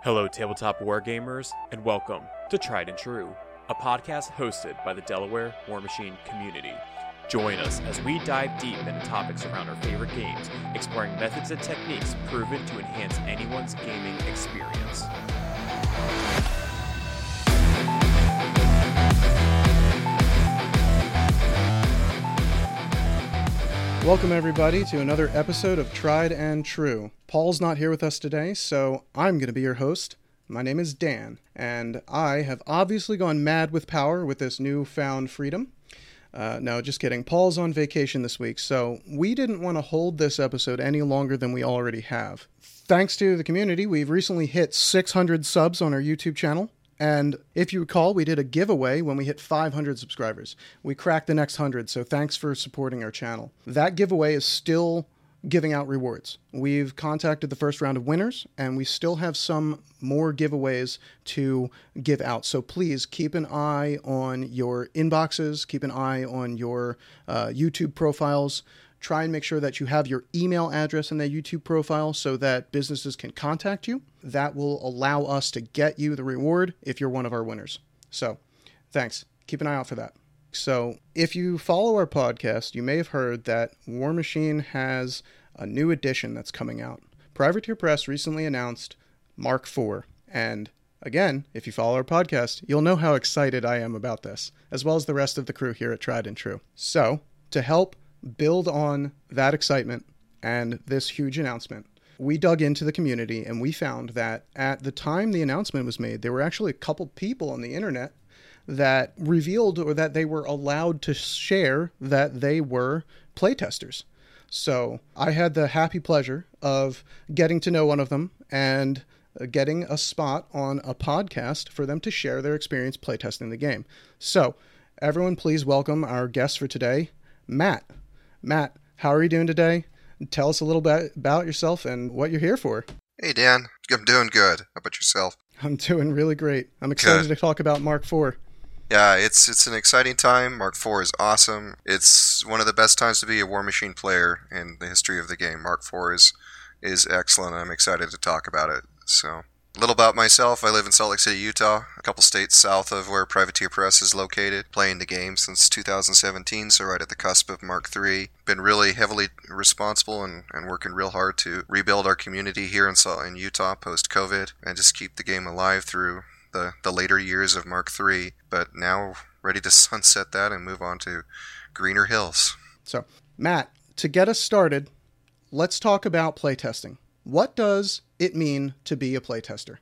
Hello, tabletop wargamers, and welcome to Tried and True, a podcast hosted by the Delaware War Machine community. Join us as we dive deep into topics around our favorite games, exploring methods and techniques proven to enhance anyone's gaming experience. Welcome everybody to another episode of Tried and True. Paul's not here with us today, so I'm going to be your host. My name is Dan, and I have obviously gone mad with power with this newfound freedom. No, just kidding. Paul's on vacation this week, so we didn't want to hold this episode any longer than we already have. Thanks to the community, we've recently hit 600 subs on our YouTube channel. And if you recall, we did a giveaway when we hit 500 subscribers. We cracked the next 100, so thanks for supporting our channel. That giveaway is still giving out rewards. We've contacted the first round of winners, and we still have some more giveaways to give out. So please keep an eye on your inboxes, keep an eye on your YouTube profiles. Try and make sure that you have your email address in that YouTube profile so that businesses can contact you. That will allow us to get you the reward if you're one of our winners. So, thanks. Keep an eye out for that. So, if you follow our podcast, you may have heard that War Machine has a new edition that's coming out. Privateer Press recently announced Mark IV. And again, if you follow our podcast, you'll know how excited I am about this, as well as the rest of the crew here at Tried and True. So, to help build on that excitement and this huge announcement, we dug into the community and we found that at the time the announcement was made, there were actually a couple people on the internet that revealed or that they were allowed to share that they were playtesters. So I had the happy pleasure of getting to know one of them and getting a spot on a podcast for them to share their experience playtesting the game. So everyone, please welcome our guest for today, Matt. Matt, how are you doing today? Tell us a little bit about yourself and what you're here for. Hey, Dan. I'm doing good. How about yourself? I'm doing really great. I'm excited to talk about Mark IV. Yeah, it's an exciting time. Mark IV is awesome. It's one of the best times to be a War Machine player in the history of the game. Mark IV is excellent. I'm excited to talk about it. So, a little about myself. I live in Salt Lake City, Utah, a couple states south of where Privateer Press is located, playing the game since 2017, so right at the cusp of Mark III. Been really heavily responsible and working real hard to rebuild our community here in Utah post-COVID and just keep the game alive through the later years of Mark III, but now ready to sunset that and move on to greener hills. So, Matt, to get us started, let's talk about playtesting. What does it mean to be a playtester?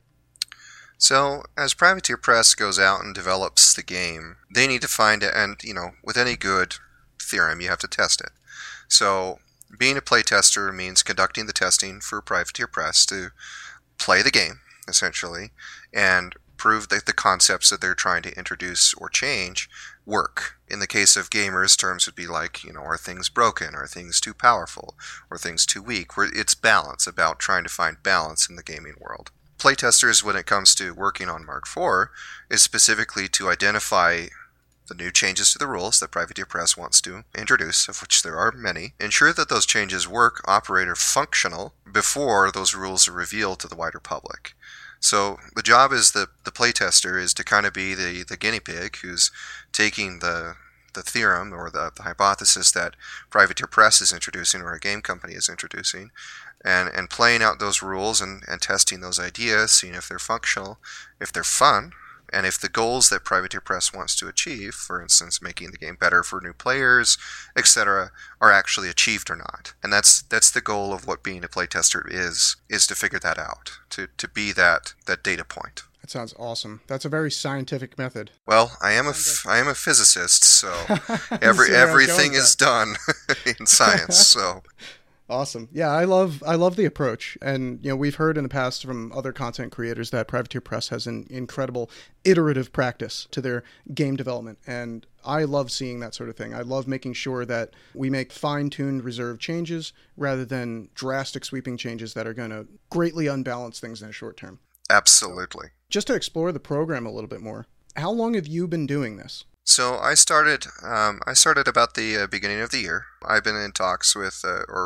So, as Privateer Press goes out and develops the game, they need to find it, and, with any good theorem, you have to test it. So, being a playtester means conducting the testing for Privateer Press to play the game, essentially, and prove that the concepts that they're trying to introduce or change work. In the case of gamers, terms would be like, are things broken? Are things too powerful? Or things too weak? Where it's balance, about trying to find balance in the gaming world. Playtesters, when it comes to working on Mark IV, is specifically to identify the new changes to the rules that Privateer Press wants to introduce, of which there are many, ensure that those changes work, operate, or functional before those rules are revealed to the wider public. So the job is the playtester is to kind of be the guinea pig who's taking the theorem or the hypothesis that Privateer Press is introducing or a game company is introducing and playing out those rules and testing those ideas, seeing if they're functional, if they're fun, and if the goals that Privateer Press wants to achieve, for instance, making the game better for new players, etc., are actually achieved or not. And that's the goal of what being a playtester is to figure that out, to be that data point. That sounds awesome. That's a very scientific method. Well, I am a physicist, so everything is done in science. So. Awesome. Yeah, I love the approach. And, we've heard in the past from other content creators that Privateer Press has an incredible iterative practice to their game development. And I love seeing that sort of thing. I love making sure that we make fine-tuned reserved changes rather than drastic sweeping changes that are going to greatly unbalance things in the short term. Absolutely. Just to explore the program a little bit more, how long have you been doing this? So I started about the beginning of the year. I've been in talks with, or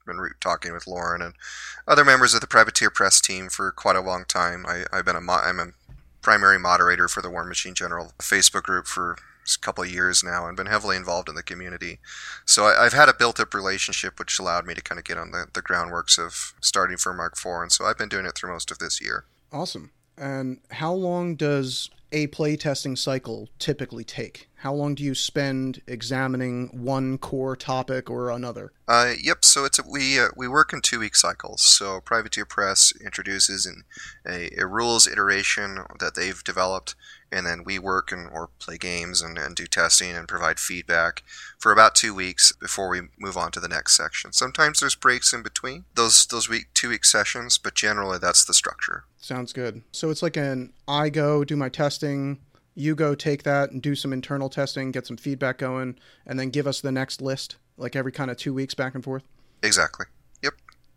been talking with Lauren and other members of the Privateer Press team for quite a long time. I'm a primary moderator for the War Machine General Facebook group for a couple of years now and been heavily involved in the community. So I've had a built-up relationship which allowed me to kind of get on the groundworks of starting for Mark IV, and so I've been doing it through most of this year. Awesome. And how long does a playtesting cycle typically take? How long do you spend examining one core topic or another? Yep. So we work in 2-week cycles. So Privateer Press introduces a rules iteration that they've developed, and then we work or play games and do testing and provide feedback for about 2 weeks before we move on to the next section. Sometimes there's breaks in between those 2-week sessions, but generally that's the structure. Sounds good. So it's like I go do my testing, you go take that and do some internal testing, get some feedback going, and then give us the next list, like every kind of 2 weeks back and forth? Exactly. Yep.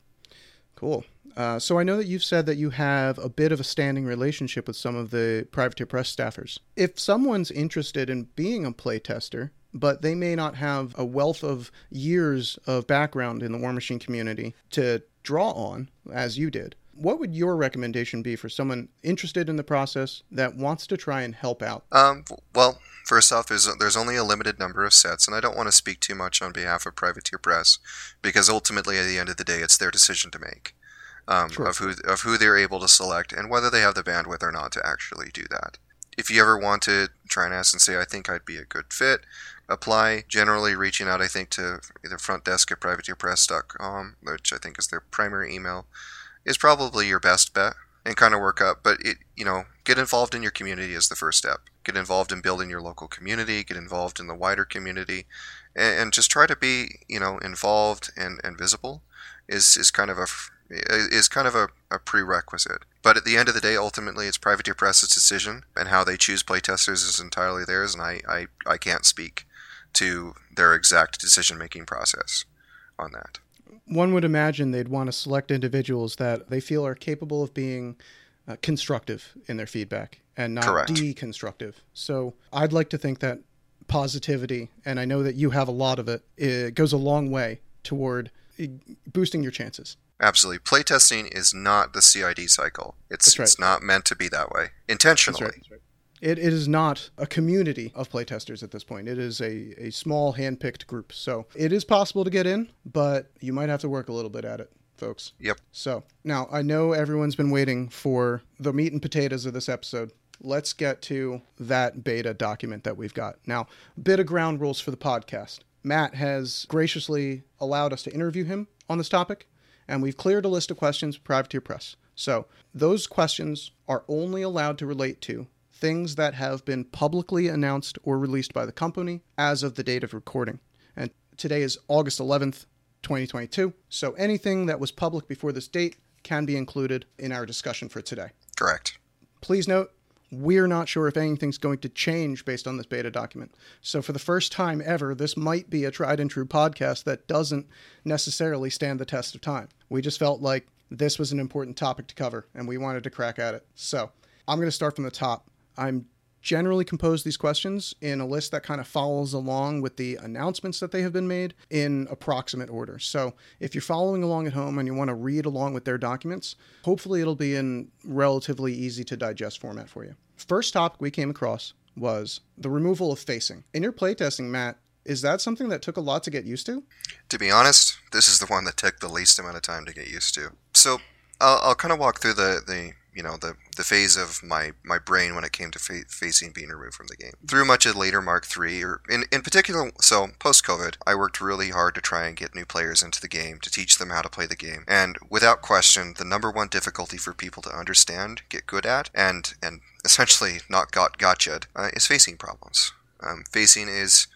Cool. So I know that you've said that you have a bit of a standing relationship with some of the Privateer Press staffers. If someone's interested in being a playtester, but they may not have a wealth of years of background in the War Machine community to draw on, as you did, what would your recommendation be for someone interested in the process that wants to try and help out? Well, first off, there's only a limited number of sets, and I don't want to speak too much on behalf of Privateer Press, because ultimately, at the end of the day, it's their decision to make Sure. of who they're able to select and whether they have the bandwidth or not to actually do that. If you ever want to try and ask and say, I think I'd be a good fit, apply. Generally, reaching out, I think, to either frontdesk@privateerpress.com, which I think is their primary email, is probably your best bet, and kind of work up. But get involved in your community is the first step. Get involved in building your local community. Get involved in the wider community, and just try to be involved and visible is kind of a prerequisite. But at the end of the day, ultimately, it's Privateer Press's decision, and how they choose playtesters is entirely theirs. And I can't speak to their exact decision-making process on that. One would imagine they'd want to select individuals that they feel are capable of being constructive in their feedback and not Correct. deconstructive. So I'd like to think that positivity, and I know that you have a lot of it goes a long way toward boosting your chances. Absolutely. Playtesting is not the CID cycle. That's right. It's not meant to be that way, intentionally. That's right. It is not a community of playtesters at this point. It is a small hand-picked group. So it is possible to get in, but you might have to work a little bit at it, folks. Yep. So now I know everyone's been waiting for the meat and potatoes of this episode. Let's get to that beta document that we've got. Now, a bit of ground rules for the podcast. Matt has graciously allowed us to interview him on this topic, and we've cleared a list of questions with Privateer Press. So those questions are only allowed to relate to things that have been publicly announced or released by the company as of the date of recording. And today is August 11th, 2022. So anything that was public before this date can be included in our discussion for today. Correct. Please note, we're not sure if anything's going to change based on this beta document. So for the first time ever, this might be a tried and true podcast that doesn't necessarily stand the test of time. We just felt like this was an important topic to cover, and we wanted to crack at it. So I'm going to start from the top. I'm generally compose these questions in a list that kind of follows along with the announcements that they have been made in approximate order. So if you're following along at home and you want to read along with their documents, hopefully it'll be in relatively easy to digest format for you. First topic we came across was the removal of facing. In your playtesting, Matt, is that something that took a lot to get used to? To be honest, this is the one that took the least amount of time to get used to. So I'll kind of walk through the phase of my brain when it came to facing being removed from the game. Through much of later Mark III, or in particular, so post-COVID, I worked really hard to try and get new players into the game, to teach them how to play the game. And without question, the number one difficulty for people to understand, get good at, and essentially not gotcha'd, is facing problems. Facing is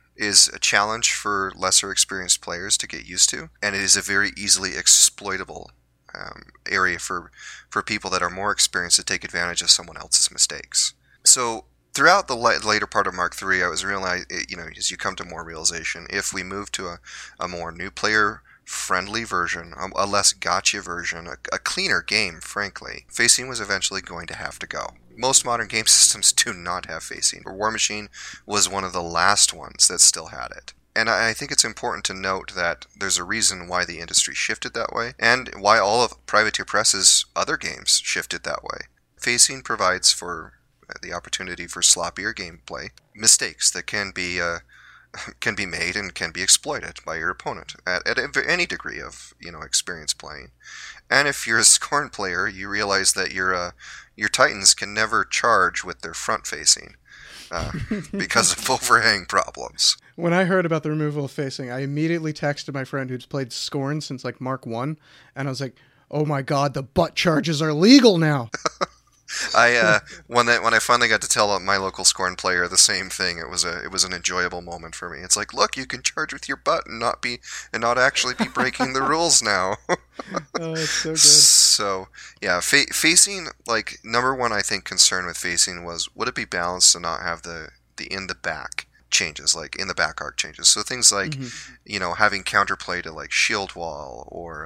a challenge for lesser experienced players to get used to, and it is a very easily exploitable area for people that are more experienced to take advantage of someone else's mistakes. So throughout the later part of Mark III, I was realizing, as you come to more realization, if we move to a more new player friendly version, a less gotcha version, a cleaner game, frankly, facing was eventually going to have to go. Most modern game systems do not have facing. War Machine was one of the last ones that still had it. And I think it's important to note that there's a reason why the industry shifted that way, and why all of Privateer Press's other games shifted that way. Facing provides for the opportunity for sloppier gameplay, mistakes that can be made and can be exploited by your opponent at any degree of experience playing. And if you're a Scorn player, you realize that your Titans can never charge with their front facing. Because of overhang problems. When I heard about the removal of facing, I immediately texted my friend who's played Scorn since like Mark 1, and I was like, oh my god, the butt charges are legal now. When I finally got to tell my local Scorn player the same thing, it was an enjoyable moment for me. It's like, look, you can charge with your butt and not actually be breaking the rules now. Oh, it's so good. So yeah, facing, like, number one I think concern with facing was, would it be balanced to not have the in the back changes, like in the back arc changes? So things like having counterplay to like shield wall or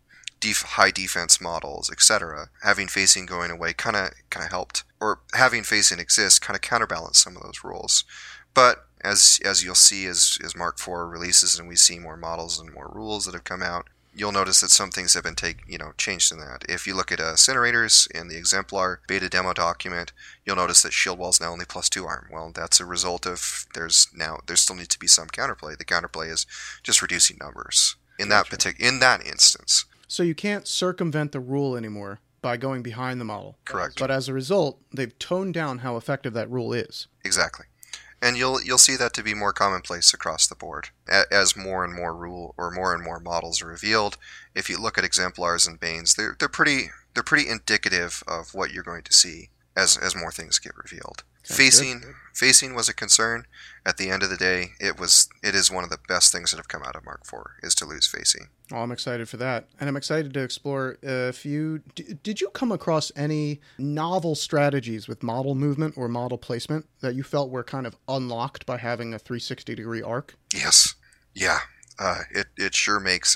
high defense models, etc. Having facing going away kind of helped, or having facing exist kind of counterbalance some of those rules. But as you'll see as Mark IV releases and we see more models and more rules that have come out, you'll notice that some things have been changed in that. If you look at Incinerators in the Exemplar beta demo document, you'll notice that shield wall is now only +2 arm. Well, that's a result of there still needs to be some counterplay. The counterplay is just reducing numbers in that instance. So you can't circumvent the rule anymore by going behind the model. Correct. But as a result, they've toned down how effective that rule is. Exactly. And you'll see that to be more commonplace across the board as more and more models are revealed. If you look at Exemplars and Banes, they're pretty indicative of what you're going to see as more things get revealed. Facing was a concern. At the end of the day, it is one of the best things that have come out of Mark IV is to lose facing. Oh, I'm excited for that. And I'm excited to explore did you come across any novel strategies with model movement or model placement that you felt were kind of unlocked by having a 360-degree arc? Yes. Yeah. It sure makes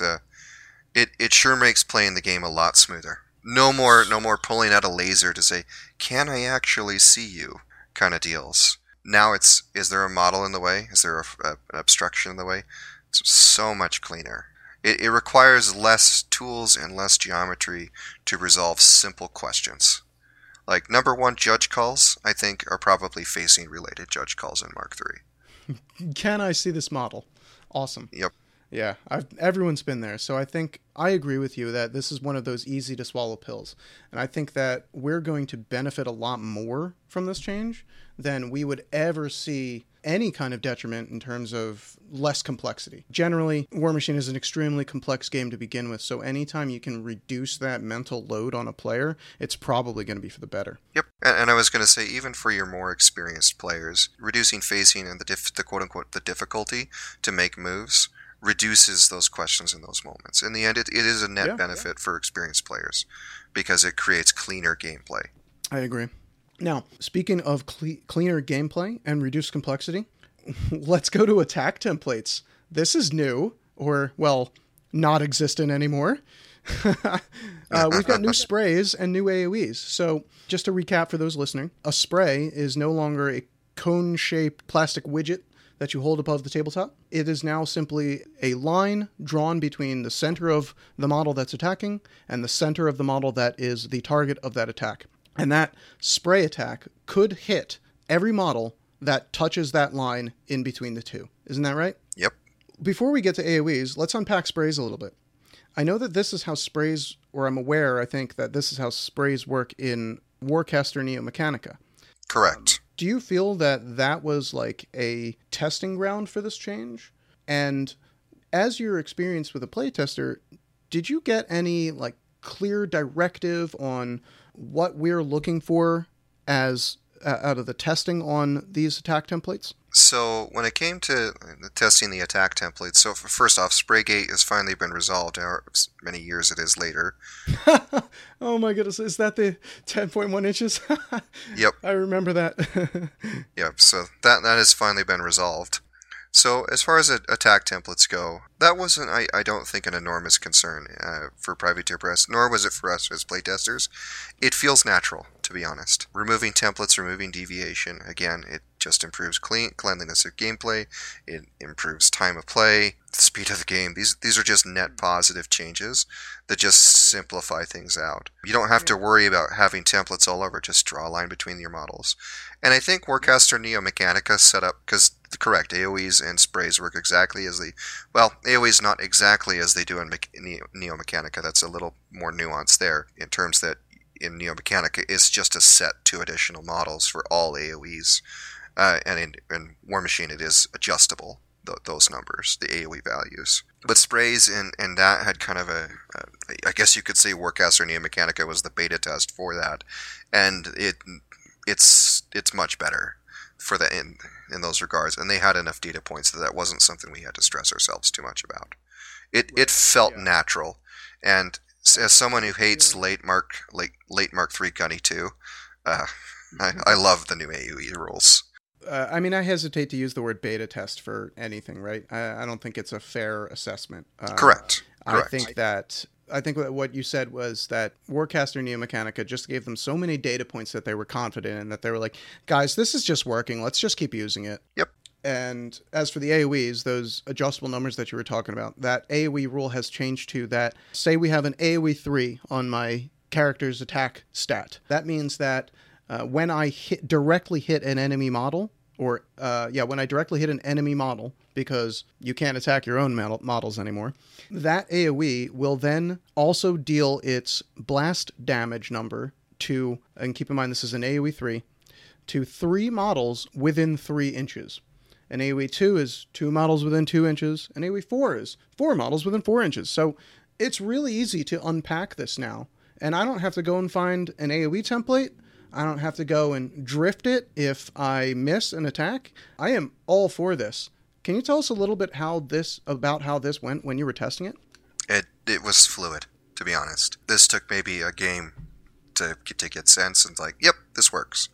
playing the game a lot smoother. No more pulling out a laser to say, can I actually see you? Kind of deals. Now is there a model in the way? Is there an obstruction in the way? It's so much cleaner. It requires less tools and less geometry to resolve simple questions. Like, number one, judge calls, I think, are probably facing related judge calls in Mark III. Can I see this model? Awesome. Yep. Yeah, everyone's been there. So I think I agree with you that this is one of those easy to swallow pills. And I think that we're going to benefit a lot more from this change than we would ever see any kind of detriment in terms of less complexity. Generally, War Machine is an extremely complex game to begin with, so anytime you can reduce that mental load on a player, it's probably going to be for the better. Yep, and I was going to say, even for your more experienced players, reducing facing and the quote-unquote the difficulty to make moves reduces those questions in those moments. In the end, it is a net benefit for experienced players because it creates cleaner gameplay. I agree. Now, speaking of cleaner gameplay and reduced complexity, let's go to attack templates. This is new, or, well, not existent anymore. We've got new sprays and new AoEs. So, just to recap for those listening, a spray is no longer a cone-shaped plastic widget that you hold above the tabletop. It is now simply a line drawn between the center of the model that's attacking and the center of the model that is the target of that attack. And that spray attack could hit every model that touches that line in between the two. Isn't that right? Yep. Before we get to AoEs, let's unpack sprays a little bit. I know that this is how sprays, or I'm aware, I think, that this is how sprays work in Warcaster Neo Mechanica. Correct. Do you feel that that was like a testing ground for this change? And as your experience with a playtester, did you get any like clear directive on what we're looking for as out of the testing on these attack templates? So when it came to testing the attack templates, so first off, Spraygate has finally been resolved, however many years it is later. Oh my goodness, is that the 10.1 inches? Yep. I remember that. Yep, so that has finally been resolved. So as far as attack templates go, that wasn't, I don't think, an enormous concern for Privateer Press, nor was it for us as playtesters. It feels natural, to be honest. Removing templates, removing deviation, again, it just improves cleanliness of gameplay. It improves time of play, the speed of the game. These are just net positive changes that just simplify things out. You don't have to worry about having templates all over. Just draw a line between your models. And I think Warcaster Neo Mechanica set up, because correct, AoEs and sprays work exactly as AoEs not exactly as they do in Neo Mechanica. That's a little more nuanced there, in terms that in Neo Mechanica it's just a set 2 additional models for all AoEs. And in War Machine it is adjustable, those numbers, the AoE values. But sprays and that had kind of I guess you could say Warcaster Neo Mechanica was the beta test for that. And it's much better for the in those regards, and they had enough data points that wasn't something we had to stress ourselves too much about. It felt natural, and as someone who hates late Mark III Gunny 2, I love the new AoE rules. I mean, I hesitate to use the word beta test for anything, right? I don't think it's a fair assessment. Correct. I think what you said was that Warcaster Neo Mechanica just gave them so many data points that they were confident in, that they were like, guys, this is just working. Let's just keep using it. Yep. And as for the AoEs, those adjustable numbers that you were talking about, that AoE rule has changed to that. Say we have an AoE 3 on my character's attack stat. That means that when I directly hit an enemy model, when I directly hit an enemy model, because you can't attack your own models anymore, that AoE will then also deal its blast damage number to, and keep in mind this is an AoE 3, to 3 models within 3 inches. An AoE 2 is 2 models within 2 inches. An AoE 4 is 4 models within 4 inches. So it's really easy to unpack this now. And I don't have to go and find an AoE template. I don't have to go and drift it if I miss an attack. I am all for this. Can you tell us a little bit about how this went when you were testing it? It was fluid, to be honest. This took maybe a game to get sense, and like, yep, this works.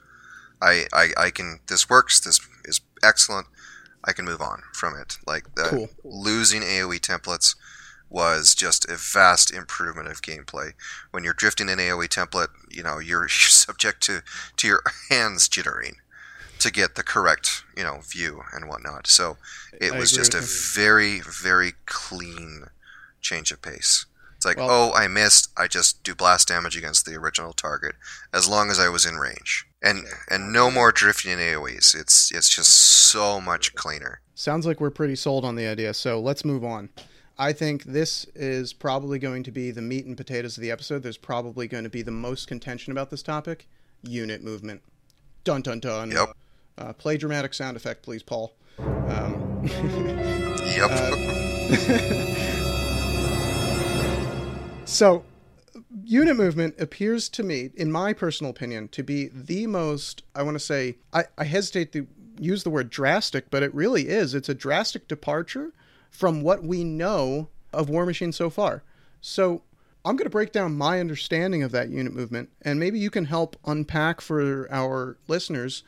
This works, this is excellent. I can move on from it. Like, cool. Losing AoE templates was just a vast improvement of gameplay. When you're drifting an AoE template, you're subject to your hands jittering to get the correct, view and whatnot. So it was just a very, very clean change of pace. It's like, I missed, I just do blast damage against the original target, as long as I was in range. And no more drifting in AoEs. It's just so much cleaner. Sounds like we're pretty sold on the idea, so let's move on. I think this is probably going to be the meat and potatoes of the episode. There's probably going to be the most contention about this topic. Unit movement. Dun, dun, dun. Yep. Play dramatic sound effect, please, Paul. Yep. So, unit movement appears to me, in my personal opinion, to be the most, I want to say, I hesitate to use the word drastic, but it really is. It's a drastic departure from what we know of War Machine so far. So I'm going to break down my understanding of that unit movement, and maybe you can help unpack for our listeners,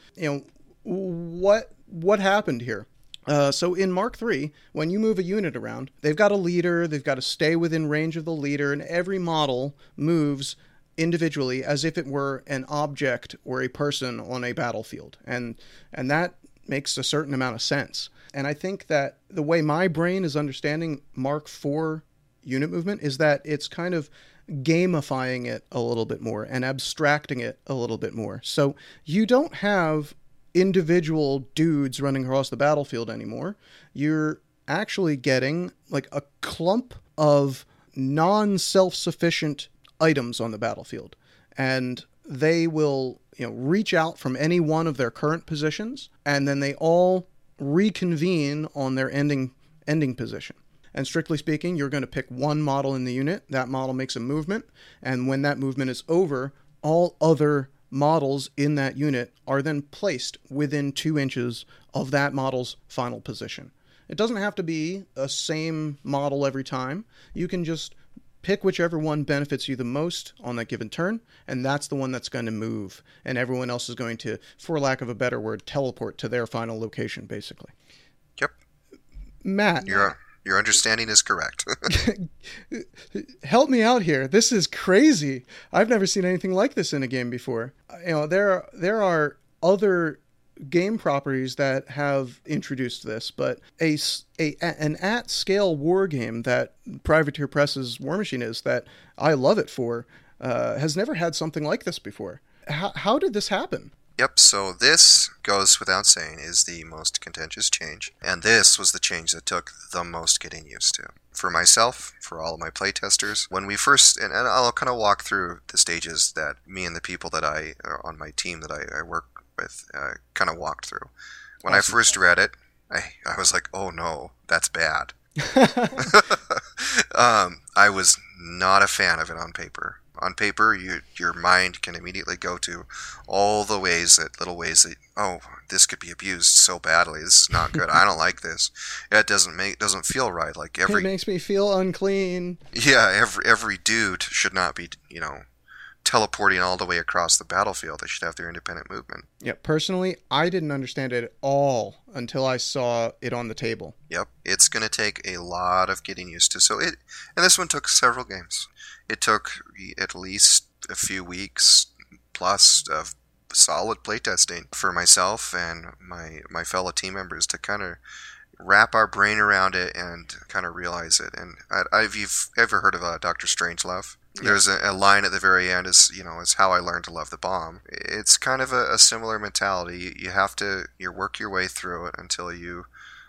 what happened here. So in Mark III, when you move a unit around, they've got a leader, they've got to stay within range of the leader, and every model moves individually as if it were an object or a person on a battlefield. And that makes a certain amount of sense. And I think that the way my brain is understanding Mark IV unit movement is that it's kind of gamifying it a little bit more and abstracting it a little bit more. So you don't have individual dudes running across the battlefield anymore. You're actually getting like a clump of non-self-sufficient items on the battlefield. And they will, reach out from any one of their current positions, and then they all reconvene on their ending position. And strictly speaking, you're going to pick one model in the unit. That model makes a movement, and when that movement is over, all other models in that unit are then placed within 2 inches of that model's final position. It doesn't have to be a same model every time. You can just pick whichever one benefits you the most on that given turn, and that's the one that's going to move. And everyone else is going to, for lack of a better word, teleport to their final location, basically. Yep. Matt. Your understanding is correct. Help me out here. This is crazy. I've never seen anything like this in a game before. There are other game properties that have introduced this, but an at-scale war game that Privateer Press's War Machine is, that I love it for, has never had something like this before. How did this happen? Yep, so this goes without saying is the most contentious change, and this was the change that took the most getting used to. For myself, for all of my playtesters, when we first, and I'll kind of walk through the stages that me and the people that on my team that I work with, kind of walked through. When I first read it, I was like, oh no, that's bad. I was not a fan of it on paper. On paper, your mind can immediately go to all the little ways that, oh, this could be abused so badly. This is not good. I don't like this. It doesn't feel right. Like it makes me feel unclean. Yeah, every dude should not be, teleporting all the way across the battlefield. They should have their independent movement. Yeah, personally, I didn't understand it at all until I saw it on the table. Yep, it's going to take a lot of getting used to. And this one took several games. It took at least a few weeks plus of solid playtesting for myself and my fellow team members to kind of wrap our brain around it and kind of realize it. And you've ever heard of Dr. Strangelove? Yeah. There's a line at the very end is how I learned to love the bomb. It's kind of a similar mentality. You have to work your way through it until you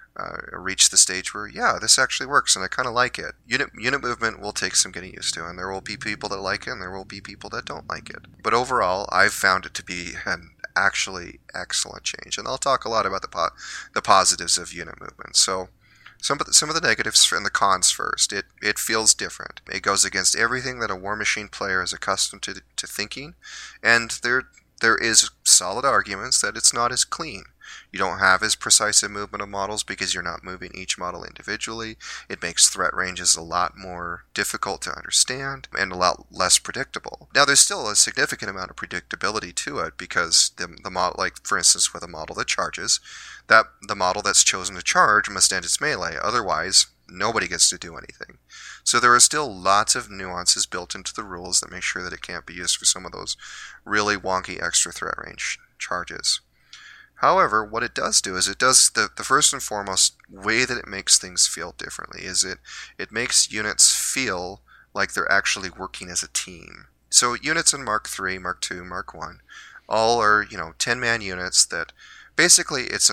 reach the stage where, yeah, this actually works and I kind of like it. Unit movement will take some getting used to, and there will be people that like it and there will be people that don't like it. But overall, I've found it to be an actually excellent change, and I'll talk a lot about the positives of unit movement. So some of the negatives and the cons first. It feels different. It goes against everything that a War Machine player is accustomed to thinking, and there is solid arguments that it's not as clean. You don't have as precise a movement of models because you're not moving each model individually. It makes threat ranges a lot more difficult to understand and a lot less predictable. Now, there's still a significant amount of predictability to it because the model, like for instance with a model that charges, that the model that's chosen to charge must end its melee. Otherwise, nobody gets to do anything. So there are still lots of nuances built into the rules that make sure that it can't be used for some of those really wonky extra threat range charges. However, what it does do is the first and foremost way that it makes things feel differently is it makes units feel like they're actually working as a team. So units in Mark III, Mark II, Mark I, all are 10-man units that basically it's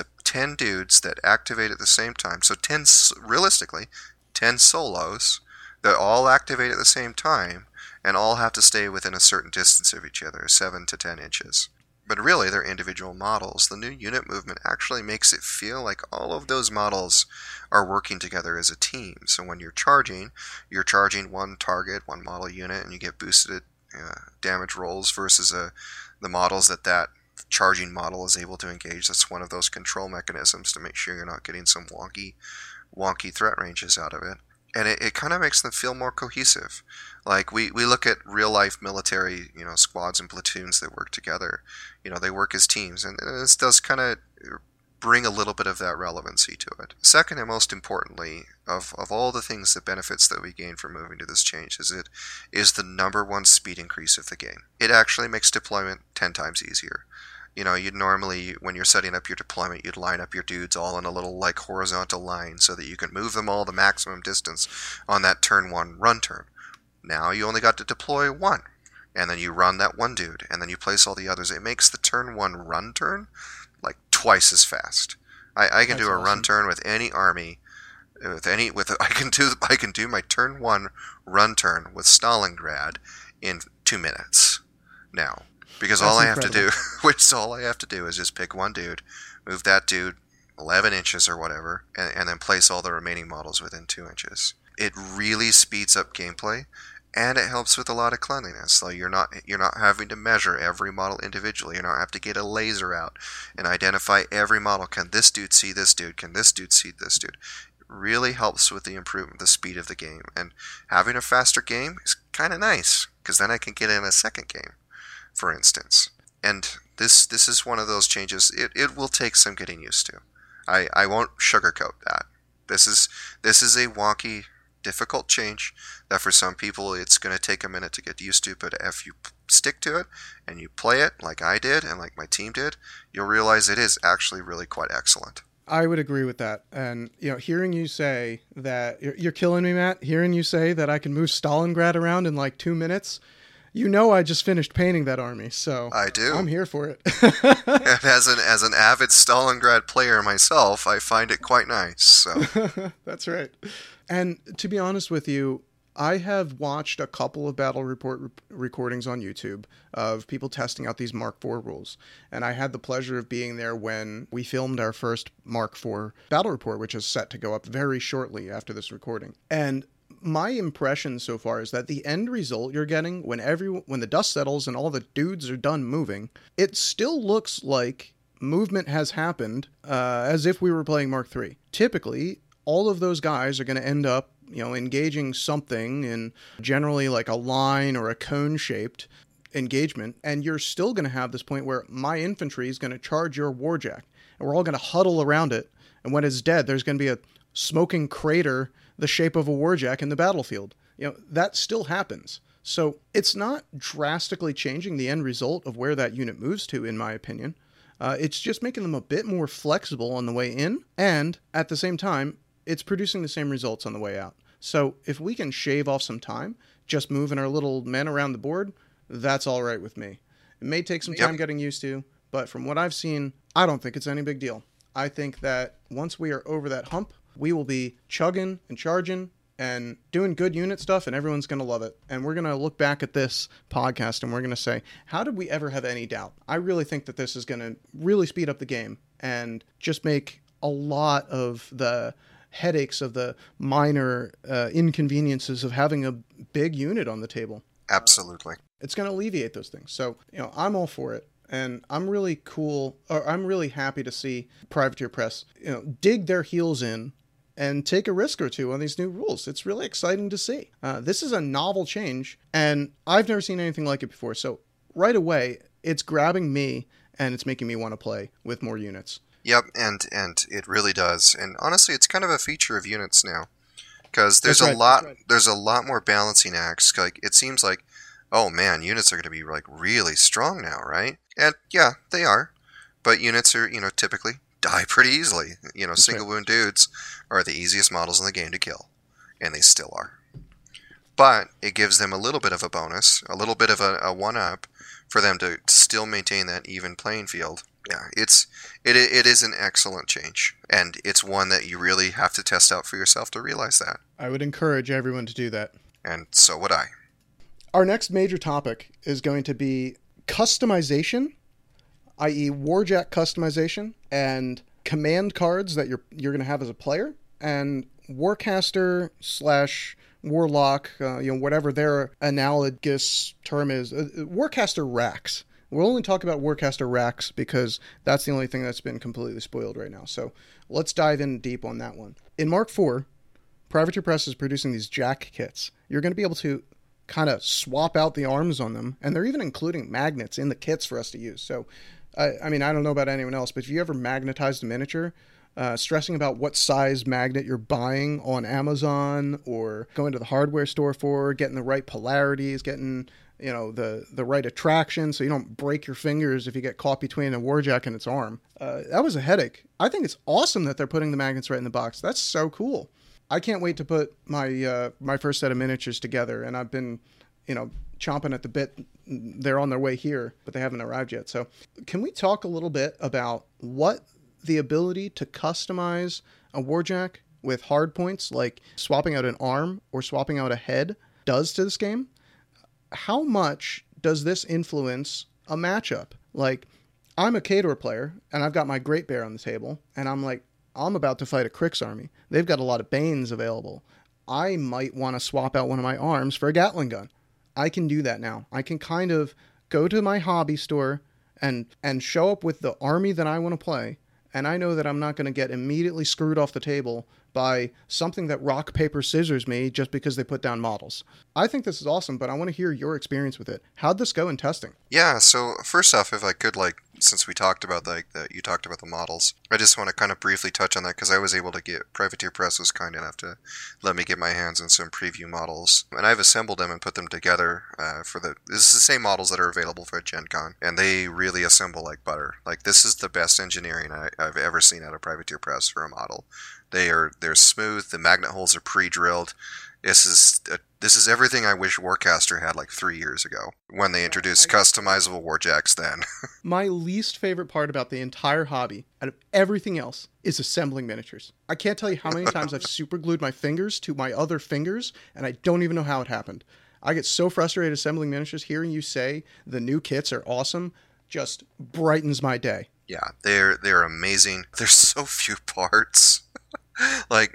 10 dudes that activate at the same time. So 10 solos that all activate at the same time and all have to stay within a certain distance of each other, 7 to 10 inches. But really, they're individual models. The new unit movement actually makes it feel like all of those models are working together as a team. So when you're charging one target, one model unit, and you get boosted damage rolls versus the models that charging model is able to engage. That's one of those control mechanisms to make sure you're not getting some wonky threat ranges out of it. And it kind of makes them feel more cohesive. Like we look at real life military, squads and platoons that work together. They work as teams, and this does kind of bring a little bit of that relevancy to it. Second, and most importantly, of all the things, the benefits that we gain from moving to this change is the number one speed increase of the game. It actually makes deployment 10 times easier. You'd normally, when you're setting up your deployment, you'd line up your dudes all in a little horizontal line so that you can move them all the maximum distance on that turn 1 run turn. Now you only got to deploy one, and then you run that one dude, and then you place all the others. It makes the turn 1 run turn like twice as fast. I can do a run turn with any army. I can do my turn 1 run turn with Stalingrad in 2 minutes now. Because all I have to do is just pick one dude, move that dude 11 inches or whatever, and then place all the remaining models within 2 inches. It really speeds up gameplay, and it helps with a lot of cleanliness. So you're not having to measure every model individually. You don't have to get a laser out and identify every model. Can this dude see this dude? Can this dude see this dude? It really helps with the improvement, the speed of the game. And having a faster game is kind of nice, because then I can get in a second game, for instance. And this is one of those changes. It will take some getting used to. I won't sugarcoat that. This is a wonky difficult change that for some people it's going to take a minute to get used to, but if you stick to it and you play it like I did and like my team did, you'll realize it is actually really quite excellent. I would agree with that. And, hearing you say that, you're killing me, Matt, hearing you say that I can move Stalingrad around in like 2 minutes, I just finished painting that army, so I do. I'm here for it. And as an avid Stalingrad player myself, I find it quite nice. So. That's right. And to be honest with you, I have watched a couple of battle report recordings on YouTube of people testing out these Mark IV rules. And I had the pleasure of being there when we filmed our first Mark IV battle report, which is set to go up very shortly after this recording. And my impression so far is that the end result you're getting when the dust settles and all the dudes are done moving, it still looks like movement has happened as if we were playing Mark III. Typically, all of those guys are going to end up engaging something in generally like a line or a cone-shaped engagement, and you're still going to have this point where my infantry is going to charge your warjack, and we're all going to huddle around it, and when it's dead, there's going to be a smoking crater the shape of a warjack in the battlefield. That still happens. So it's not drastically changing the end result of where that unit moves to, in my opinion. It's just making them a bit more flexible on the way in, and at the same time, it's producing the same results on the way out. So if we can shave off some time, just moving our little men around the board, that's all right with me. It may take some time getting used to, but from what I've seen, I don't think it's any big deal. I think that once we are over that hump, we will be chugging and charging and doing good unit stuff, and everyone's going to love it. And we're going to look back at this podcast, and we're going to say, how did we ever have any doubt? I really think that this is going to really speed up the game and just make a lot of the headaches of the minor inconveniences of having a big unit on the table. Absolutely. It's going to alleviate those things. So, I'm all for it. And I'm really happy to see Privateer Press, dig their heels in and take a risk or two on these new rules. It's really exciting to see. This is a novel change, and I've never seen anything like it before. So right away, it's grabbing me, and it's making me want to play with more units. Yep, and it really does. And honestly, it's kind of a feature of units now, because there's a lot more balancing acts. Like it seems like, oh man, units are going to be like really strong now, right? And yeah, they are. But units are, typically die pretty easily. Single wound dudes are the easiest models in the game to kill, and they still are. But it gives them a little bit of a bonus, a little bit of a one-up for them to still maintain that even playing field. Yeah, it is an excellent change, and it's one that you really have to test out for yourself to realize that. I would encourage everyone to do that. And so would I. Our next major topic is going to be customization, i.e. warjack customization, and command cards that you're going to have as a player, and warcaster / warlock, whatever their analogous term is, warcaster racks. We'll only talk about warcaster racks because that's the only thing that's been completely spoiled right now. So let's dive in deep on that one. In Mark IV, Privateer Press is producing these jack kits. You're going to be able to kind of swap out the arms on them, and they're even including magnets in the kits for us to use. So, I don't know about anyone else, but if you ever magnetized a miniature, stressing about what size magnet you're buying on Amazon or going to the hardware store for, getting the right polarities, getting the right attraction so you don't break your fingers if you get caught between a warjack and its arm. That was a headache. I think it's awesome that they're putting the magnets right in the box. That's so cool. I can't wait to put my first set of miniatures together, and I've been, chomping at the bit. They're on their way here, but they haven't arrived yet. So can we talk a little bit about what the ability to customize a warjack with hard points, like swapping out an arm or swapping out a head, does to this game? How much does this influence a matchup? Like, I'm a Khador player, and I've got my Great Bear on the table, and I'm like, I'm about to fight a Krix army. They've got a lot of Banes available. I might want to swap out one of my arms for a Gatling gun. I can do that now. I can kind of go to my hobby store and show up with the army that I want to play, and I know that I'm not going to get immediately screwed off the table by something that rock, paper, scissors me just because they put down models. I think this is awesome, but I want to hear your experience with it. How'd this go in testing? Yeah, so first off, if I could since we talked about you talked about the models, I just want to kind of briefly touch on that because I was able to get Privateer Press was kind enough to let me get my hands on some preview models, and I've assembled them and put them together this is the same models that are available for Gen Con, and they really assemble like butter. Like, this is the best engineering I've ever seen out of Privateer Press for a model. They're smooth. The magnet holes are pre-drilled. This is everything I wish Warcaster had like 3 years ago when they introduced customizable Warjacks then. My least favorite part about the entire hobby, out of everything else, is assembling miniatures. I can't tell you how many times I've super glued my fingers to my other fingers, and I don't even know how it happened. I get so frustrated assembling miniatures. Hearing you say the new kits are awesome just brightens my day. Yeah, they're amazing. There's so few parts. Like,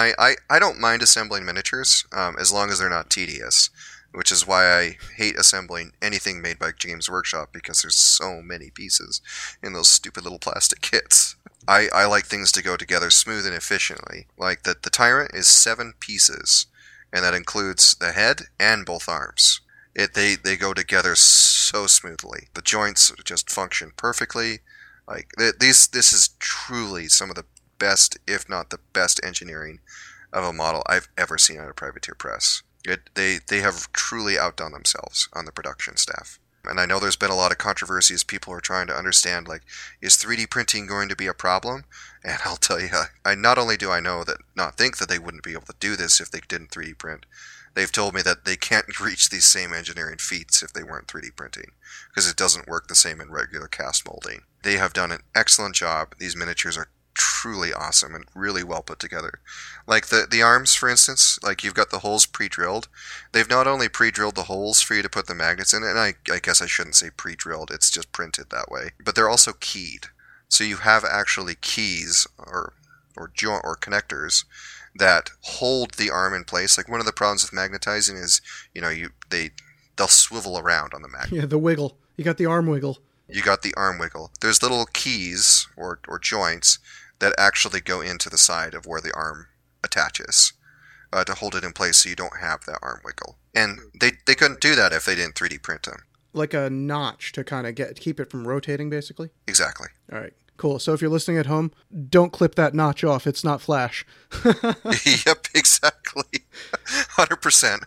I don't mind assembling miniatures, as long as they're not tedious, which is why I hate assembling anything made by Games Workshop, because there's so many pieces in those stupid little plastic kits. I like things to go together smooth and efficiently. Like, the Tyrant is 7 pieces, and that includes the head and both arms. They go together so smoothly. The joints just function perfectly. Like, this is truly some of the best, if not the best, engineering of a model I've ever seen out of Privateer Press. They have truly outdone themselves on the production staff. And I know there's been a lot of controversy as people are trying to understand, like, is 3D printing going to be a problem? And I'll tell you, not only do I think that they wouldn't be able to do this if they didn't 3D print, they've told me that they can't reach these same engineering feats if they weren't 3D printing, because it doesn't work the same in regular cast molding. They have done an excellent job. These miniatures are truly awesome and really well put together. Like the arms, for instance, like, you've got the holes pre-drilled. They've not only pre-drilled the holes for you to put the magnets in, and I guess I shouldn't say pre-drilled, it's just printed that way, but they're also keyed. So you have actually keys or connectors that hold the arm in place. Like, one of the problems with magnetizing is, they'll swivel around on the magnet. Yeah, the wiggle. You got the arm wiggle. You got the arm wiggle. There's little keys or joints that actually go into the side of where the arm attaches to hold it in place, so you don't have that arm wiggle. And they couldn't do that if they didn't 3D print them. Like a notch to kind of keep it from rotating, basically? Exactly. All right, cool. So if you're listening at home, don't clip that notch off. It's not Flash. Yep, exactly. 100%.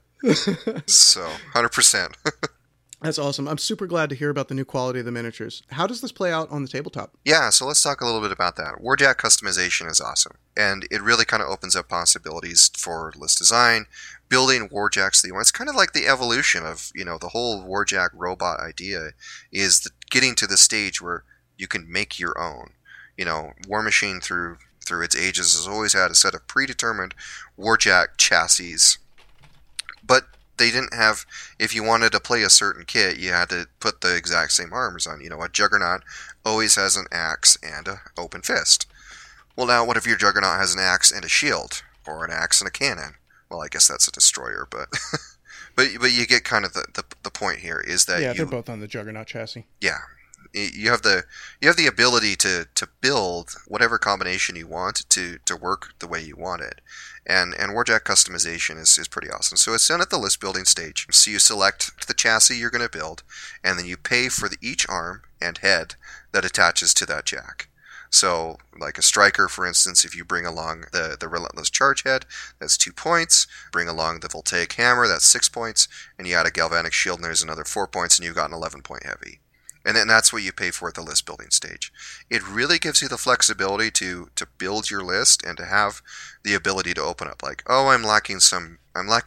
So, 100%. That's awesome. I'm super glad to hear about the new quality of the miniatures. How does this play out on the tabletop? Yeah, so let's talk a little bit about that. Warjack customization is awesome, and it really kind of opens up possibilities for list design, building Warjacks that you want. It's kind of like the evolution of, the whole Warjack robot idea is getting to the stage where you can make your own. War Machine through its ages has always had a set of predetermined Warjack chassis, but they didn't have, if you wanted to play a certain kit, you had to put the exact same armors on. A Juggernaut always has an axe and an open fist. Well, now, what if your Juggernaut has an axe and a shield? Or an axe and a cannon? Well, I guess that's a destroyer, but but you get kind of the point here, is that they're both on the Juggernaut chassis. Yeah. You have the ability to build whatever combination you want to work the way you want it. And Warjack customization is pretty awesome. So it's done at the list building stage. So you select the chassis you're going to build, and then you pay for each arm and head that attaches to that jack. So, like a striker, for instance, if you bring along the Relentless Charge head, that's 2 points. Bring along the Voltaic Hammer, that's 6 points. And you add a Galvanic Shield, and there's another 4 points, and you've got an 11-point heavy. And then that's what you pay for at the list building stage. It really gives you the flexibility to build your list and to have the ability to open up, like, oh, I'm lacking some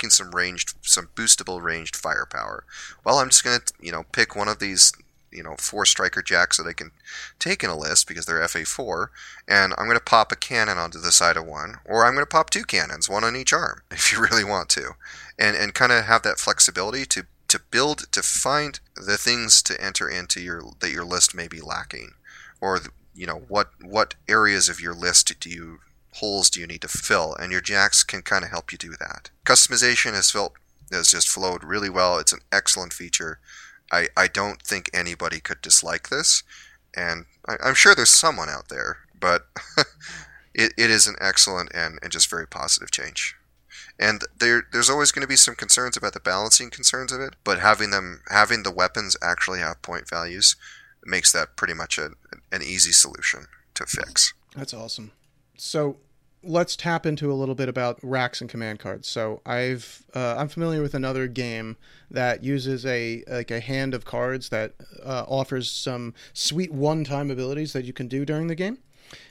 boostable ranged firepower. Well, I'm just going to, pick one of these, 4 striker jacks that I can take in a list because they're FA4, and I'm going to pop a cannon onto the side of one, or I'm going to pop 2 cannons, one on each arm, if you really want to, and kind of have that flexibility to build, to find the things to enter into that your list may be lacking, or what areas of your list holes do you need to fill, and your jacks can kind of help you do that. Customization has just flowed really well. It's an excellent feature. I don't think anybody could dislike this, and I'm sure there's someone out there, but it is an excellent and just very positive change. And there's always going to be some concerns about the balancing concerns of it, but having the weapons actually have point values makes that pretty much an easy solution to fix. That's awesome. So let's tap into a little bit about racks and command cards. So I'm familiar with another game that uses a hand of cards that offers some sweet one-time abilities that you can do during the game.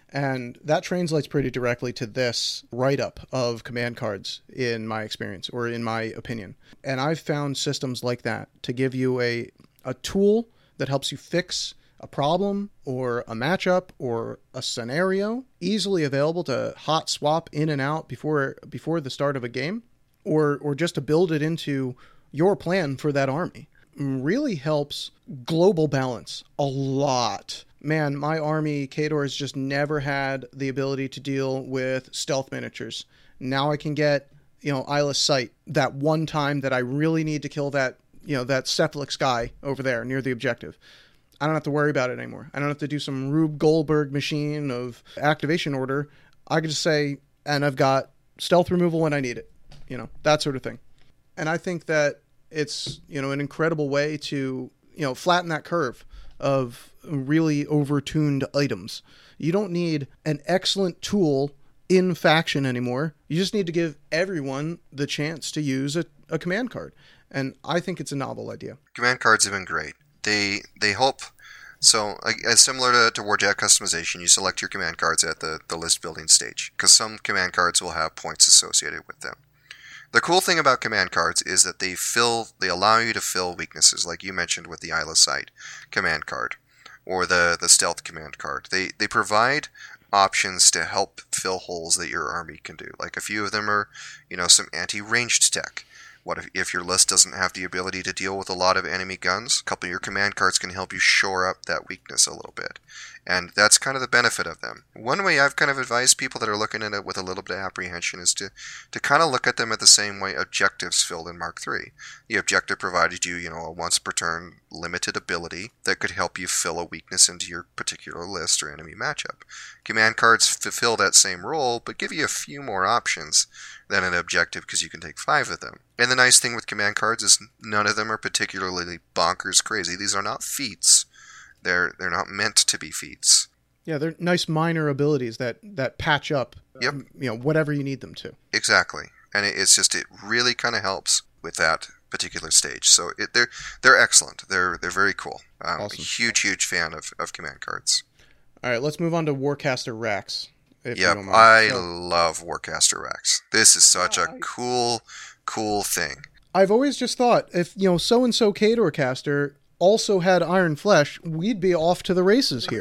And that translates pretty directly to this write-up of command cards in my experience, or in my opinion. And I've found systems like that to give you a tool that helps you fix a problem or a matchup or a scenario, easily available to hot swap in and out before the start of a game, or just to build it into your plan for that army. Really helps global balance a lot. Man, my army, Khador, has just never had the ability to deal with stealth miniatures. Now I can get, Eyeless Sight that one time that I really need to kill that Cephalix guy over there near the objective. I don't have to worry about it anymore. I don't have to do some Rube Goldberg machine of activation order. I can just say, and I've got stealth removal when I need it. That sort of thing. And I think that it's, an incredible way to, flatten that curve of really overtuned items. You don't need an excellent tool in faction anymore. You just need to give everyone the chance to use a command card. And I think it's a novel idea. Command cards have been great. They help. So, as similar to Warjack customization, you select your command cards at the list building stage, because some command cards will have points associated with them. The cool thing about command cards is that they allow you to fill weaknesses, like you mentioned with the Eyeless Sight command card, or the stealth command card. They provide options to help fill holes that your army can do. Like a few of them are, some anti-ranged tech. What if your list doesn't have the ability to deal with a lot of enemy guns? A couple of your command cards can help you shore up that weakness a little bit. And that's kind of the benefit of them. One way I've kind of advised people that are looking at it with a little bit of apprehension is to kind of look at them at the same way objectives filled in Mark III. The objective provided you, a once per turn limited ability that could help you fill a weakness into your particular list or enemy matchup. Command cards fulfill that same role, but give you a few more options than an objective because you can take 5 of them. And the nice thing with command cards is none of them are particularly bonkers crazy. These are not feats. They're not meant to be feats. Yeah, they're nice minor abilities that patch up, yep. Whatever you need them to. Exactly. And it really kind of helps with that particular stage. So they're excellent. They're very cool. Awesome. Huge fan of command cards. All right, let's move on to Warcaster Racks. Yep, I love Warcaster Racks. This is such a cool thing. I've always just thought if so-and-so Khador caster also had Iron Flesh, we'd be off to the races here.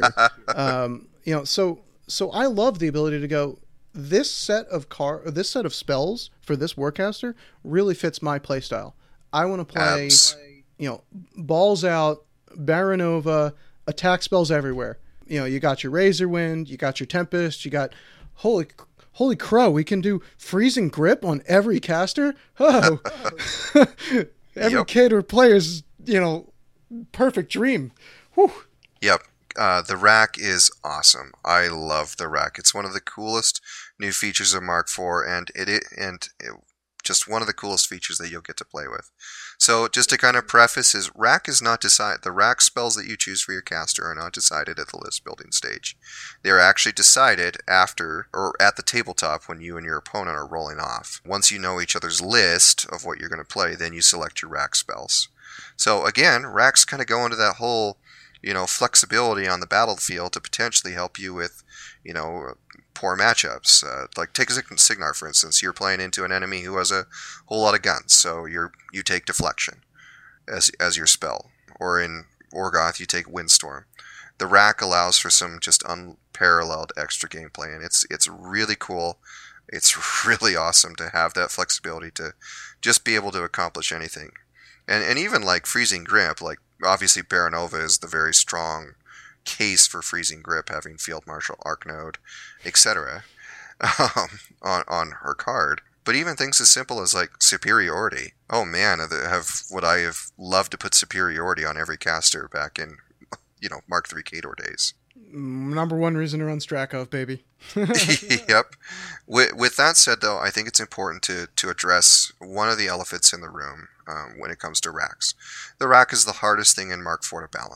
So I love the ability to go, this set of spells for this Warcaster really fits my playstyle. I want to play, balls out, Baronova, attack spells everywhere. You got your Razorwind, you got your Tempest, you got holy crow, we can do Freezing Grip on every caster. Oh, every Khador player's perfect dream. Whew. Yep. The rack is awesome. I love the rack. It's one of the coolest new features of Mark IV, and it just one of the coolest features that you'll get to play with. So just to kind of preface, rack is not decided. The rack spells that you choose for your caster are not decided at the list building stage. They are actually decided after or at the tabletop when you and your opponent are rolling off. Once you know each other's list of what you're going to play, then you select your rack spells. So again, racks kind of go into that whole, flexibility on the battlefield to potentially help you with, poor matchups. Like take Signar, for instance. You're playing into an enemy who has a whole lot of guns, so you take Deflection as your spell. Or in Orgoth, you take Windstorm. The rack allows for some just unparalleled extra gameplay, and it's really cool. It's really awesome to have that flexibility to just be able to accomplish anything. And even like Freezing Grip, like obviously Baronova is the very strong case for Freezing Grip, having Field Marshal, Arknode, etc. on her card. But even things as simple as like Superiority. Oh man, would I have loved to put Superiority on every caster back in Mark III Khador days. Number one reason to run Strakov, baby. Yep. With that said, though, I think it's important to address one of the elephants in the room when it comes to racks. The rack is the hardest thing in Mark IV to balance.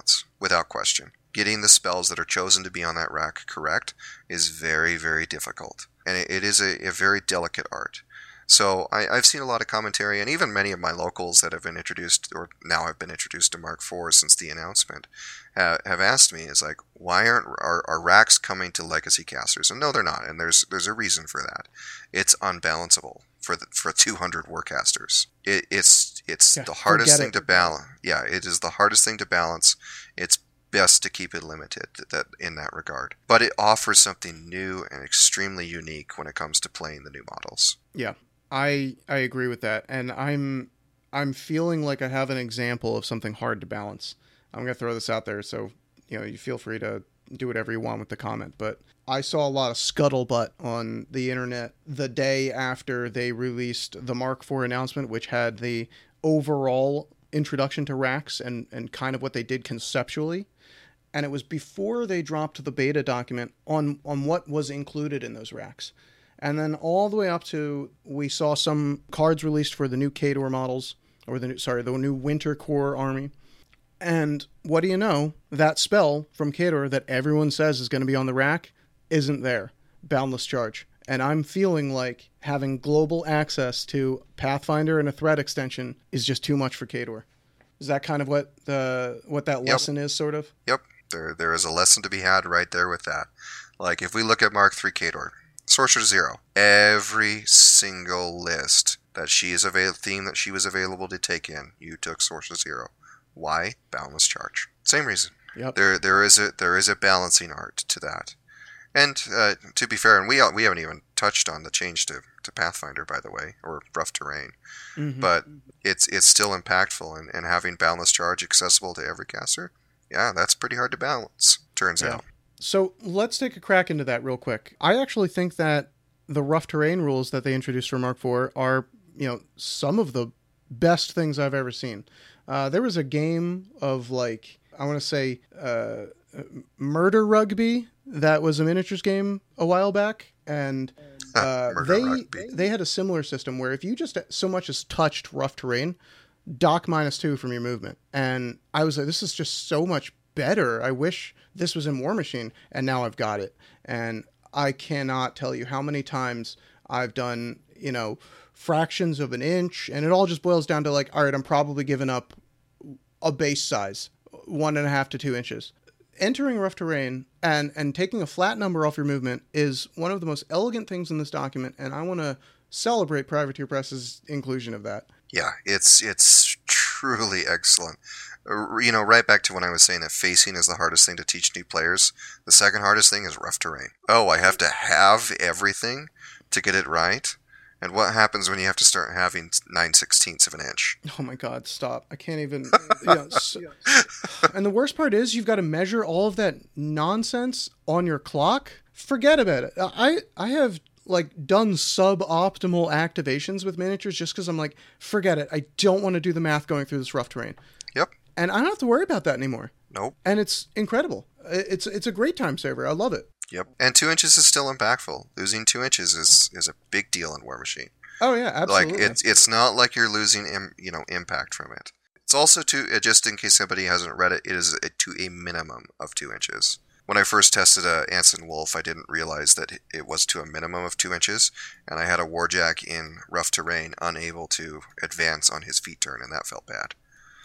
without question. Getting the spells that are chosen to be on that rack correct is very, very difficult. And it is a very delicate art. So I've seen a lot of commentary, and even many of my locals that have been introduced, or now have been introduced to Mark IV since the announcement, have asked me, is like, why aren't our racks coming to legacy casters? And no, they're not, and there's a reason for that. It's unbalanceable for 200 warcasters. It's the hardest thing to balance. Yeah, it is the hardest thing to balance. It's best to keep it limited in that regard. But it offers something new and extremely unique when it comes to playing the new models. Yeah. I agree with that, and I'm feeling like I have an example of something hard to balance. I'm going to throw this out there, so you feel free to do whatever you want with the comment, but I saw a lot of scuttlebutt on the internet the day after they released the Mark IV announcement, which had the overall introduction to racks and kind of what they did conceptually, and it was before they dropped the beta document on what was included in those racks. And then all the way up to, we saw some cards released for the new Khador models, or the new Winter Core army. And what do you know? That spell from Khador that everyone says is going to be on the rack isn't there. Boundless Charge. And I'm feeling like having global access to Pathfinder and a threat extension is just too much for Khador. Is that kind of what that lesson is, sort of? Yep. There is a lesson to be had right there with that. Like, if we look at Mark III Khador, Sorcerer Zero, every single list that theme that she was available to take in, you took Sorcerer Zero. Why? Boundless Charge. Same reason. Yep. There is a balancing art to that. And to be fair, and we haven't even touched on the change to Pathfinder, by the way, or Rough Terrain. Mm-hmm. But it's still impactful, and having Boundless Charge accessible to every caster, yeah, that's pretty hard to balance, turns out. So let's take a crack into that real quick. I actually think that the Rough Terrain rules that they introduced for Mark IV are, some of the best things I've ever seen. There was a game of, like, I want to say Murder Rugby that was a miniatures game a while back, and they had a similar system where if you just so much as touched Rough Terrain, dock -2 from your movement. And I was like, this is just so much better. I wish this was in War Machine, and now I've got it. And I cannot tell you how many times I've done, fractions of an inch, and it all just boils down to, like, all right, I'm probably giving up a base size, 1.5 to 2 inches. Entering Rough Terrain and taking a flat number off your movement is one of the most elegant things in this document, and I want to celebrate Privateer Press's inclusion of that. Yeah, it's truly excellent. Right back to when I was saying that facing is the hardest thing to teach new players. The second hardest thing is Rough Terrain. Oh, I have to have everything to get it right? And what happens when you have to start having 9/16 of an inch? Oh my God, stop. I can't even... And the worst part is you've got to measure all of that nonsense on your clock. Forget about it. I have, like, done suboptimal activations with miniatures just because I'm like, forget it. I don't want to do the math going through this Rough Terrain. Yep. And I don't have to worry about that anymore. Nope. And it's incredible. It's a great time saver. I love it. Yep. And 2 inches is still impactful. Losing 2 inches is a big deal in War Machine. Oh yeah, absolutely. Like, it's not like you're losing impact from it. It's also just in case somebody hasn't read it, it is to a minimum of 2 inches. When I first tested Anson Wolf, I didn't realize that it was to a minimum of 2 inches, and I had a Warjack in Rough Terrain unable to advance on his feet turn, and that felt bad.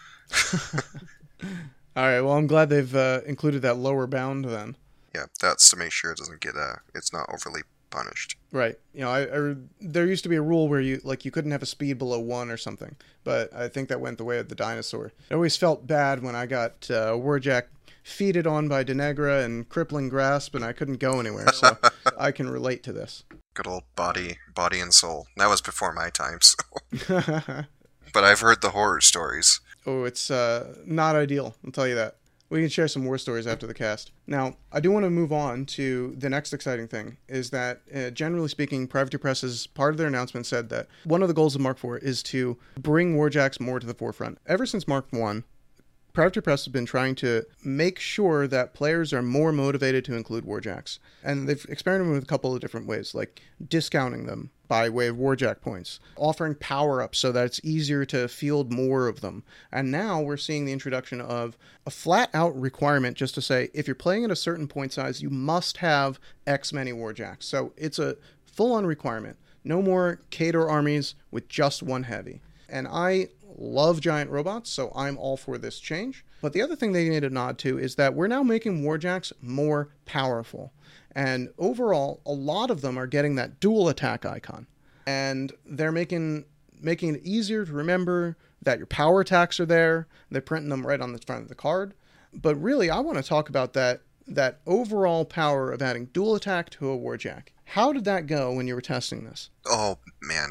All right, well, I'm glad they've included that lower bound then. Yeah, that's to make sure it doesn't get it's not overly punished. Right. There used to be a rule where you couldn't have a speed below 1 or something, but I think that went the way of the dinosaur. I always felt bad when I got Warjack feeded on by Denegra and crippling grasp, and I couldn't go anywhere, so I can relate to this. Good old body and soul. That was before my time, so. But I've heard the horror stories. Oh, it's not ideal, I'll tell you that. We can share some war stories after the cast. Now, I do want to move on to the next exciting thing, is that, generally speaking, Privateer Press, as part of their announcement, said that one of the goals of Mark IV is to bring Warjacks more to the forefront. Ever since Mark I, Privateer Press has been trying to make sure that players are more motivated to include Warjacks. And they've experimented with a couple of different ways, like discounting them, by way of Warjack points, offering power-ups so that it's easier to field more of them. And now we're seeing the introduction of a flat-out requirement just to say, if you're playing at a certain point size, you must have X many Warjacks. So it's a full-on requirement. No more Khador armies with just one heavy. And I love giant robots, so I'm all for this change. But the other thing they need to nod to is that we're now making Warjacks more powerful. And overall, a lot of them are getting that dual attack icon. And they're making it easier to remember that your power attacks are there. They're printing them right on the front of the card. But really, I want to talk about that overall power of adding dual attack to a Warjack. How did that go when you were testing this? Oh, man,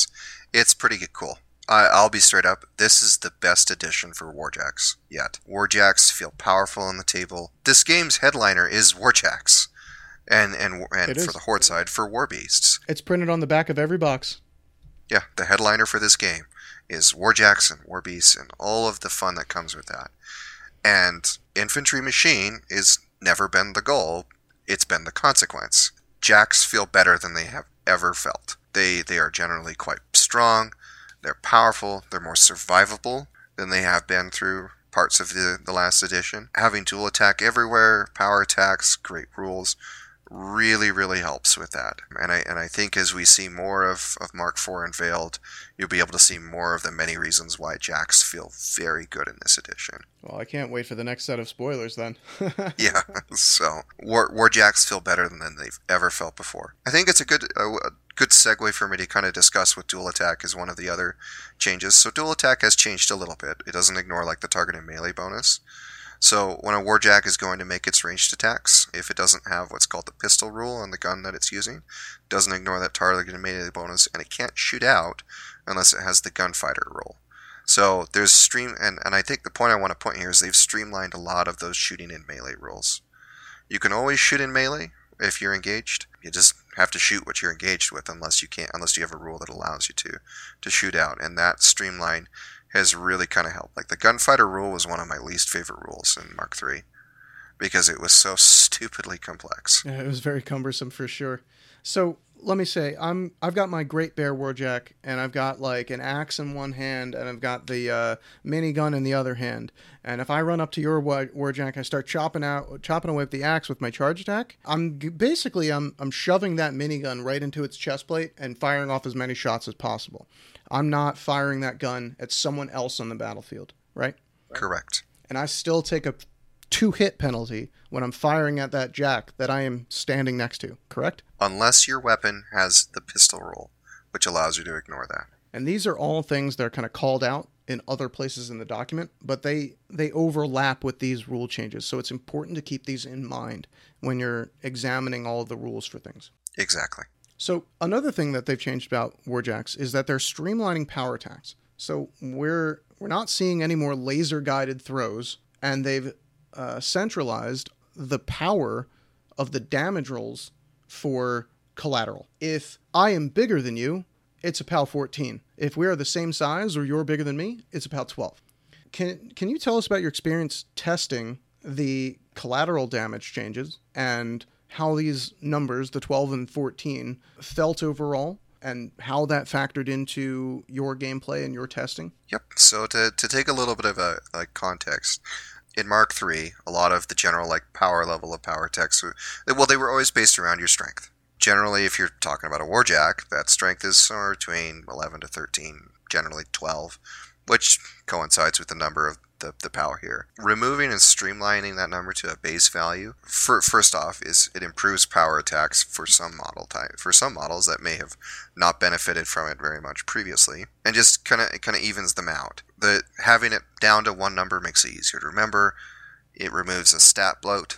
it's pretty cool. I'll be straight up. This is the best addition for Warjacks yet. Warjacks feel powerful on the table. This game's headliner is Warjacks. And for the Horde side, for Warbeasts. It's printed on the back of every box. Yeah, the headliner for this game is Warjacks and Warbeasts and all of the fun that comes with that. And Infantry Machine is never been the goal, it's been the consequence. Jacks feel better than they have ever felt. They are generally quite strong, they're powerful, they're more survivable than they have been through parts of the last edition. Having dual attack everywhere, power attacks, great rules, really, really helps with that. And I think as we see more of Mark IV unveiled, you'll be able to see more of the many reasons why Jacks feel very good in this edition. Well, I can't wait for the next set of spoilers then. Yeah, so Warjacks feel better than they've ever felt before. I think it's a good segue for me to kind of discuss what dual attack is one of the other changes. So dual attack has changed a little bit. It doesn't ignore like the target and melee bonus. So when a Warjack is going to make its ranged attacks, if it doesn't have what's called the pistol rule on the gun that it's using, it doesn't ignore that target and melee bonus, and it can't shoot out unless it has the gunfighter rule. So there's and I think the point I want to point here is they've streamlined a lot of those shooting in melee rules. You can always shoot in melee if you're engaged. You just have to shoot what you're engaged with unless you have a rule that allows you to shoot out, and that streamline has really kind of helped. Like the gunfighter rule was one of my least favorite rules in Mark III because it was so stupidly complex. Yeah, it was very cumbersome for sure. So let me say, I've got my Great Bear Warjack, and I've got like an axe in one hand, and I've got the minigun in the other hand. And if I run up to your Warjack, I start chopping away with the axe with my charge attack. I'm shoving that minigun right into its chest plate and firing off as many shots as possible. I'm not firing that gun at someone else on the battlefield, right? Correct. And I still take a 2-hit penalty when I'm firing at that jack that I am standing next to, correct? Unless your weapon has the pistol rule, which allows you to ignore that. And these are all things that are kind of called out in other places in the document, but they overlap with these rule changes. So it's important to keep these in mind when you're examining all of the rules for things. Exactly. So another thing that they've changed about Warjacks is that they're streamlining power attacks. So we're not seeing any more laser-guided throws, and they've centralized the power of the damage rolls for collateral. If I am bigger than you, it's a PAL 14. If we are the same size or you're bigger than me, it's a PAL 12. Can you tell us about your experience testing the collateral damage changes and how these numbers, the 12 and 14, felt overall, and how that factored into your gameplay and your testing? Yep. So to take a little bit of a context, in Mark III, a lot of the general power level of power attacks, they were always based around your strength. Generally, if you're talking about a Warjack, that strength is somewhere between 11 to 13, generally 12, which coincides with the number of the power here. Removing and streamlining that number to a base value, first off, is it improves power attacks for some models that may have not benefited from it very much previously, and just kind of evens them out. Having it down to one number makes it easier to remember. It removes a stat bloat,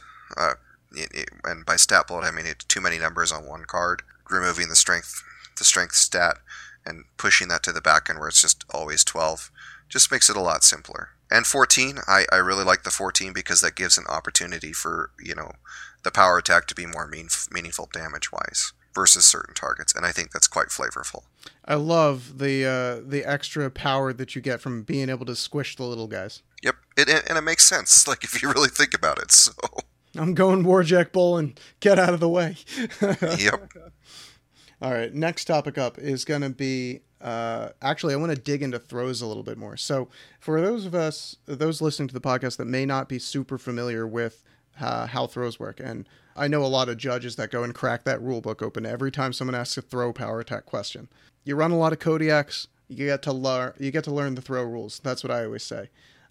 and by stat bloat I mean too many numbers on one card. Removing the strength stat and pushing that to the back end where it's just always 12 just makes it a lot simpler. And 14, I really like the 14 because that gives an opportunity for, the power attack to be more meaningful damage-wise versus certain targets, and I think that's quite flavorful. I love the extra power that you get from being able to squish the little guys. Yep, and it makes sense, if you really think about it, so... I'm going Warjack Bull and get out of the way. Yep. All right, next topic up is going to be, actually, I want to dig into throws a little bit more. So for those listening to the podcast that may not be super familiar with how throws work, and I know a lot of judges that go and crack that rule book open every time someone asks a throw power attack question. You run a lot of Kodiaks, you get to learn the throw rules. That's what I always say.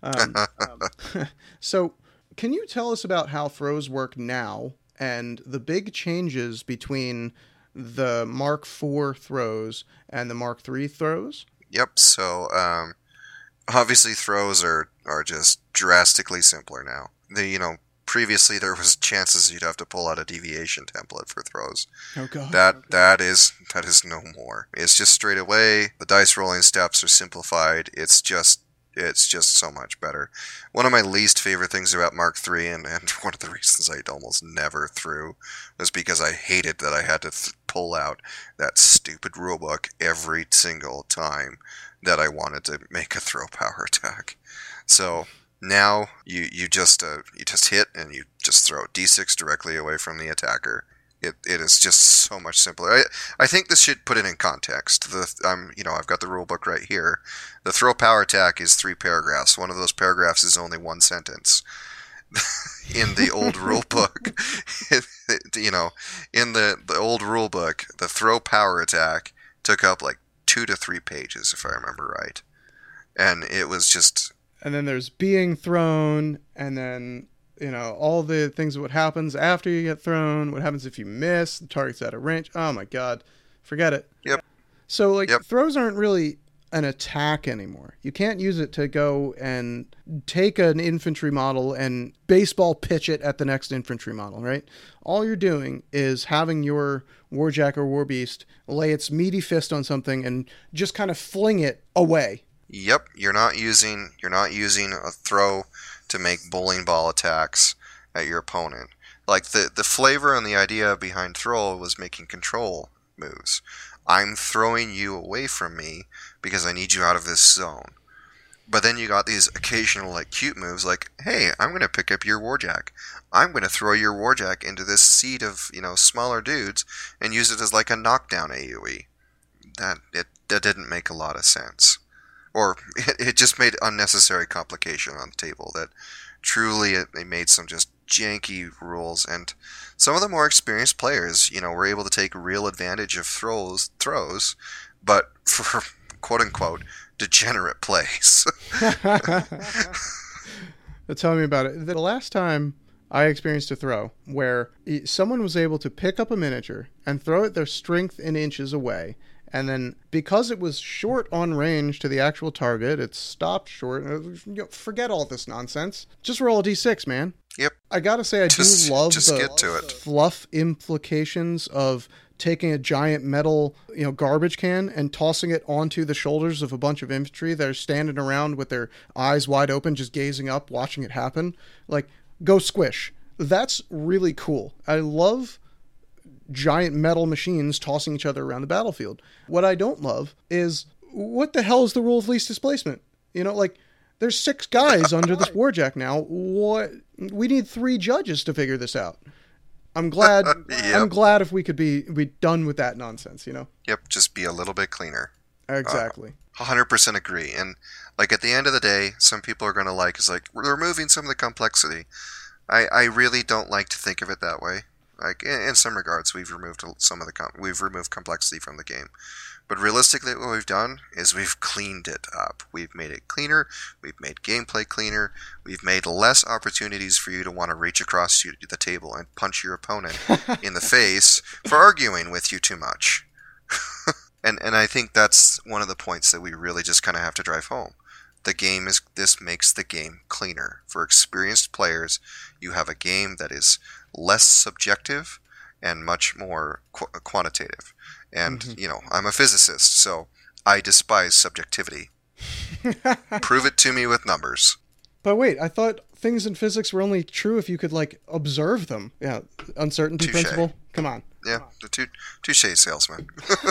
So can you tell us about how throws work now and the big changes between the Mark IV throws and the Mark III throws? Yep. So obviously throws are just drastically simpler now. Previously there was chances you'd have to pull out a deviation template for throws. Oh god. That is no more. It's just straight away. The dice rolling steps are simplified. It's just so much better. One of my least favorite things about Mark III, and one of the reasons I almost never threw, was because I hated that I had to pull out that stupid rulebook every single time that I wanted to make a throw power attack. So now you just hit and you just throw D6 directly away from the attacker. It is just so much simpler. I think this should put it in context. I've got the rule book right here. The throw power attack is 3 paragraphs. One of those paragraphs is only 1 sentence. In the old rule book, in the old rule book, the throw power attack took up like 2 to 3 pages, if I remember right. And it was just... And then there's being thrown, and then... all the things, what happens after you get thrown, what happens if you miss, the target's out of range. Oh my god. Forget it. Yep. So, throws aren't really an attack anymore. You can't use it to go and take an infantry model and baseball pitch it at the next infantry model, right? All you're doing is having your Warjack or Warbeast lay its meaty fist on something and just kind of fling it away. Yep. You're not using a throw to make bowling ball attacks at your opponent. Like the flavor and the idea behind throw was making control moves. I'm throwing you away from me because I need you out of this zone. But then you got these occasional cute moves like, hey, I'm going to pick up your Warjack. I'm going to throw your Warjack into this seat of, smaller dudes and use it as like a knockdown AoE. That didn't make a lot of sense. Or it just made unnecessary complication on the table. That truly they made some just janky rules, and some of the more experienced players, were able to take real advantage of throws, but for quote unquote degenerate plays. Tell me about it. The last time I experienced a throw where someone was able to pick up a miniature and throw it their strength in inches away. And then, because it was short on range to the actual target, it stopped short. Forget all this nonsense. Just roll a d6, man. Yep. I gotta say, I do love get to it. Fluff implications of taking a giant metal, garbage can and tossing it onto the shoulders of a bunch of infantry that are standing around with their eyes wide open, just gazing up, watching it happen. Like, go squish. That's really cool. I love giant metal machines tossing each other around the battlefield. What I don't love is, what the hell is the rule of least displacement? There's 6 guys under this Warjack now. What? We need 3 judges to figure this out. I'm glad. Yep. I'm glad if we could be done with that nonsense. Yep. Just be a little bit cleaner. Exactly. 100% agree. And at the end of the day, some people are going to we're removing some of the complexity. I really don't like to think of it that way. In some regards, we've removed complexity from the game. But realistically, what we've done is we've cleaned it up. We've made it cleaner. We've made gameplay cleaner. We've made less opportunities for you to want to reach across the table and punch your opponent in the face for arguing with you too much. And I think that's one of the points that we really just kind of have to drive home. This makes the game cleaner. For experienced players, you have a game that is less subjective and much more quantitative. And, I'm a physicist, so I despise subjectivity. Prove it to me with numbers. But wait, I thought things in physics were only true if you could, observe them. Yeah, uncertainty principle. Come on. Yeah, the touche salesman.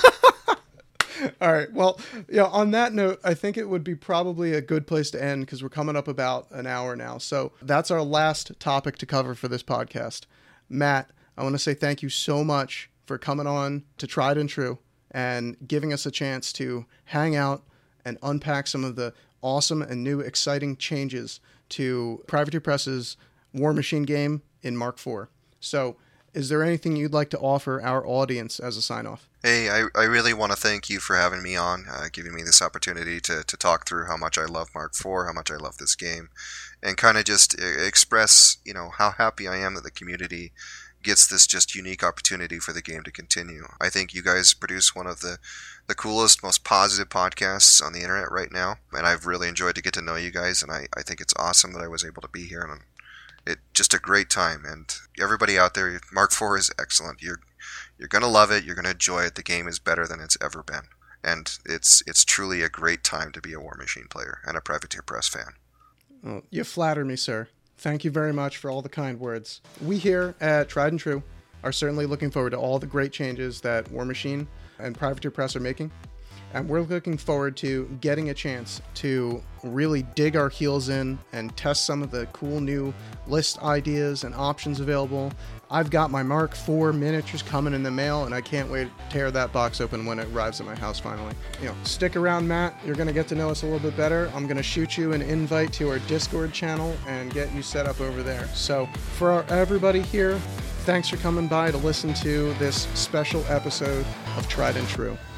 All right. Well, on that note, I think it would be probably a good place to end because we're coming up about an hour now. So that's our last topic to cover for this podcast. Matt, I want to say thank you so much for coming on to Tried and True and giving us a chance to hang out and unpack some of the awesome and new exciting changes to Privateer Press's War Machine game in Mark IV. So, is there anything you'd like to offer our audience as a sign-off? Hey, I really want to thank you for having me on, giving me this opportunity to talk through how much I love Mark IV, how much I love this game, and kind of just express, how happy I am that the community gets this just unique opportunity for the game to continue. I think you guys produce one of the coolest, most positive podcasts on the internet right now, and I've really enjoyed to get to know you guys, and I think it's awesome that I was able to be here, and it's just a great time. And everybody out there, Mark IV is excellent. You're going to love it. You're going to enjoy it. The game is better than it's ever been. And it's truly a great time to be a War Machine player and a Privateer Press fan. Well, you flatter me, sir. Thank you very much for all the kind words. We here at Tried and True are certainly looking forward to all the great changes that War Machine and Privateer Press are making. And we're looking forward to getting a chance to really dig our heels in and test some of the cool new list ideas and options available. I've got my Mark IV miniatures coming in the mail, and I can't wait to tear that box open when it arrives at my house finally. Stick around, Matt. You're going to get to know us a little bit better. I'm going to shoot you an invite to our Discord channel and get you set up over there. So for everybody here, thanks for coming by to listen to this special episode of Tried and True.